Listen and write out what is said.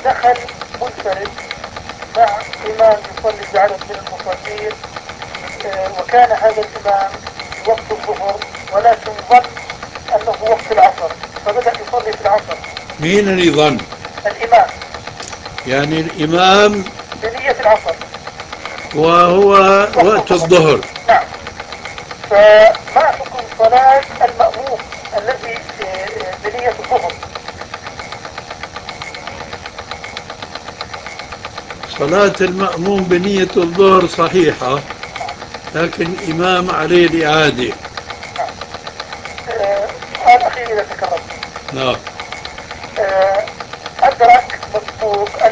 دخل منفرد مع إمام يصلي بعدد من المصلين، وكان هذا الإمام وقت الظهر ولكن ظن أنه وقت العصر، فبدأ يصلي في العصر. مين اللي ظن؟ الإمام يعني الإمام بنية العصر وهو وقت الظهر. نعم. فما حكم صلاة المأموم الذي بنية الظهر؟ صلاة المأموم بنية الظهر صحيحة، لكن الإمام عليه الإعادة. سؤال أخير إذا تكرمت. نعم. أدرك مسبوق